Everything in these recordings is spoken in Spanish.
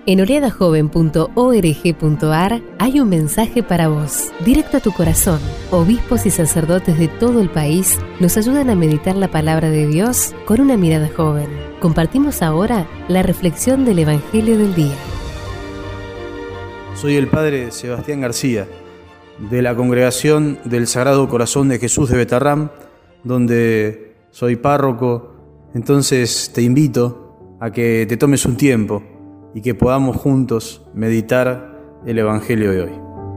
En oreadajoven.org.ar hay un mensaje para vos, directo a tu corazón. Obispos y sacerdotes de todo el país nos ayudan a meditar la palabra de Dios con una mirada joven. Compartimos ahora la reflexión del Evangelio del Día. Soy el Padre Sebastián García, de la Congregación del Sagrado Corazón de Jesús de Betarrán, donde soy párroco. Entonces te invito a que te tomes un tiempo y que podamos juntos meditar el Evangelio de hoy.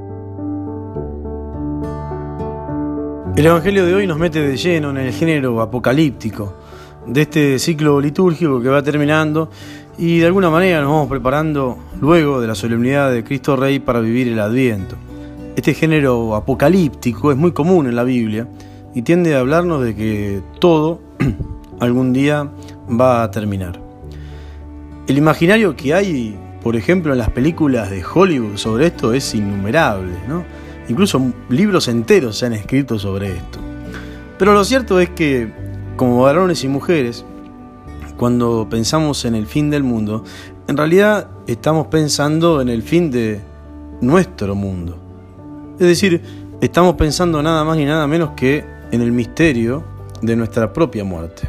El Evangelio de hoy nos mete de lleno en el género apocalíptico de este ciclo litúrgico que va terminando, y de alguna manera nos vamos preparando luego de la solemnidad de Cristo Rey para vivir el Adviento. Este género apocalíptico es muy común en la Biblia y tiende a hablarnos de que todo algún día va a terminar. El imaginario que hay, por ejemplo, en las películas de Hollywood sobre esto es innumerable, ¿no? Incluso libros enteros se han escrito sobre esto. Pero lo cierto es que, como varones y mujeres, cuando pensamos en el fin del mundo, en realidad estamos pensando en el fin de nuestro mundo. Es decir, estamos pensando nada más ni nada menos que en el misterio de nuestra propia muerte.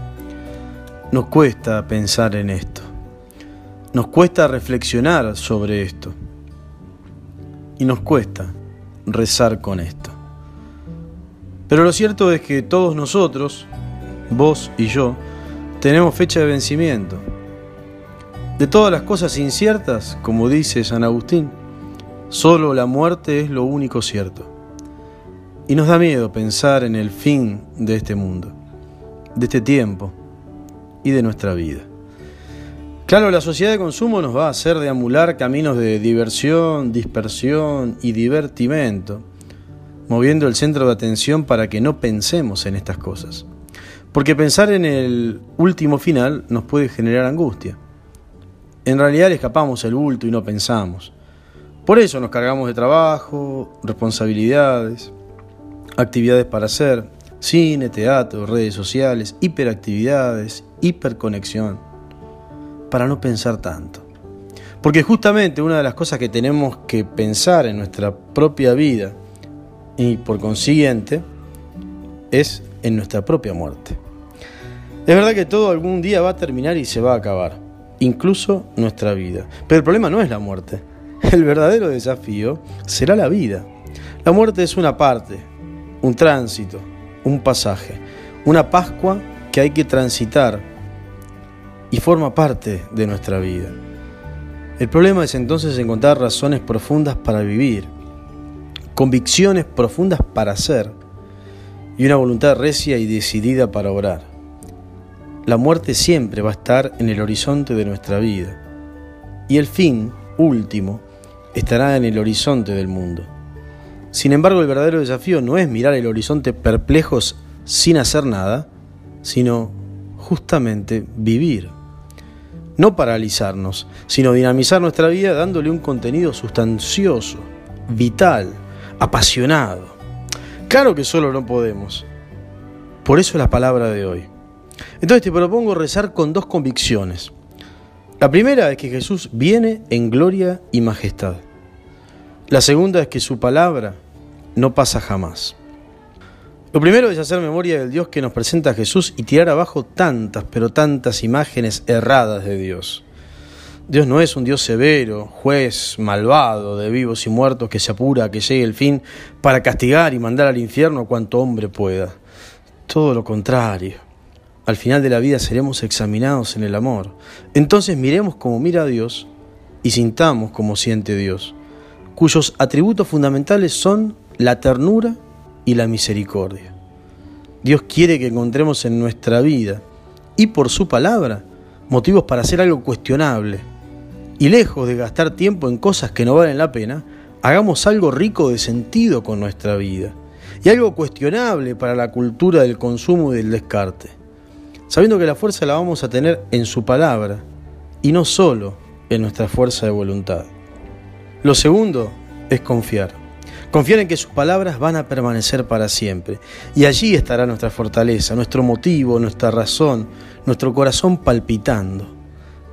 Nos cuesta pensar en esto. Nos cuesta reflexionar sobre esto. Y nos cuesta rezar con esto. Pero lo cierto es que todos nosotros, vos y yo, tenemos fecha de vencimiento. De todas las cosas inciertas, como dice San Agustín, solo la muerte es lo único cierto. Y nos da miedo pensar en el fin de este mundo, de este tiempo y de nuestra vida. Claro, la sociedad de consumo nos va a hacer deambular caminos de diversión, dispersión y divertimento, moviendo el centro de atención para que no pensemos en estas cosas. Porque pensar en el último final nos puede generar angustia. En realidad le escapamos el bulto y no pensamos. Por eso nos cargamos de trabajo, responsabilidades, actividades para hacer, cine, teatro, redes sociales, hiperactividades, hiperconexión, para no pensar tanto. Porque justamente una de las cosas que tenemos que pensar en nuestra propia vida y por consiguiente es en nuestra propia muerte. Es verdad que todo algún día va a terminar y se va a acabar, incluso nuestra vida. Pero el problema no es la muerte. El verdadero desafío será la vida. La muerte es una parte, un tránsito, un pasaje, una Pascua que hay que transitar y forma parte de nuestra vida. El problema es entonces encontrar razones profundas para vivir, convicciones profundas para hacer y una voluntad recia y decidida para orar. La muerte siempre va a estar en el horizonte de nuestra vida y el fin último estará en el horizonte del mundo. Sin embargo, el verdadero desafío no es mirar el horizonte perplejos sin hacer nada, sino justamente vivir. No paralizarnos, sino dinamizar nuestra vida dándole un contenido sustancioso, vital, apasionado. Claro que solo no podemos. Por eso la palabra de hoy. Entonces te propongo rezar con dos convicciones. La primera es que Jesús viene en gloria y majestad. La segunda es que su palabra no pasa jamás. Lo primero es hacer memoria del Dios que nos presenta a Jesús y tirar abajo tantas, pero tantas imágenes erradas de Dios. Dios no es un Dios severo, juez, malvado, de vivos y muertos que se apura a que llegue el fin para castigar y mandar al infierno a cuanto hombre pueda. Todo lo contrario. Al final de la vida seremos examinados en el amor. Entonces miremos como mira Dios y sintamos como siente Dios, cuyos atributos fundamentales son la ternura y la misericordia. Dios quiere que encontremos en nuestra vida y por su palabra motivos para hacer algo cuestionable. Y lejos de gastar tiempo en cosas que no valen la pena, hagamos algo rico de sentido con nuestra vida y algo cuestionable para la cultura del consumo y del descarte, sabiendo que la fuerza la vamos a tener en su palabra y no solo en nuestra fuerza de voluntad. Lo segundo es confiar. Confiar en que sus palabras van a permanecer para siempre. Y allí estará nuestra fortaleza, nuestro motivo, nuestra razón, nuestro corazón palpitando.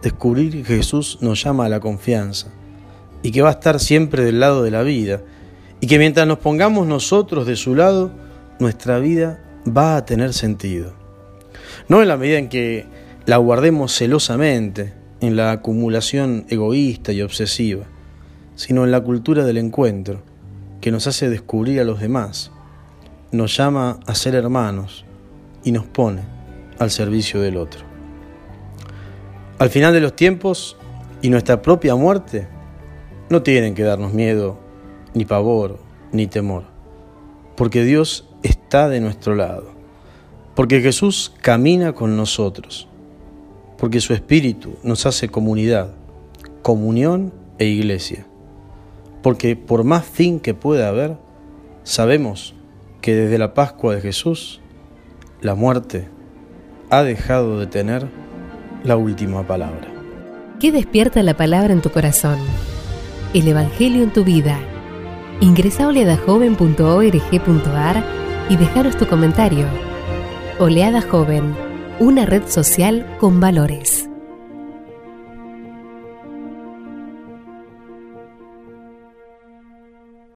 descubrir que Jesús nos llama a la confianza y que va a estar siempre del lado de la vida y que mientras nos pongamos nosotros de su lado, nuestra vida va a tener sentido. No en la medida en que la guardemos celosamente en la acumulación egoísta y obsesiva, sino en la cultura del encuentro que nos hace descubrir a los demás, nos llama a ser hermanos y nos pone al servicio del otro. Al final de los tiempos y nuestra propia muerte no tienen que darnos miedo, ni pavor, ni temor, porque Dios está de nuestro lado, porque Jesús camina con nosotros, porque su Espíritu nos hace comunidad, comunión e iglesia, porque por más fin que pueda haber, sabemos que desde la Pascua de Jesús, la muerte ha dejado de tener la última palabra. ¿Qué despierta la palabra en tu corazón? El Evangelio en tu vida. Ingresa a oleadajoven.org.ar y dejaros tu comentario. Oleada Joven, una red social con valores.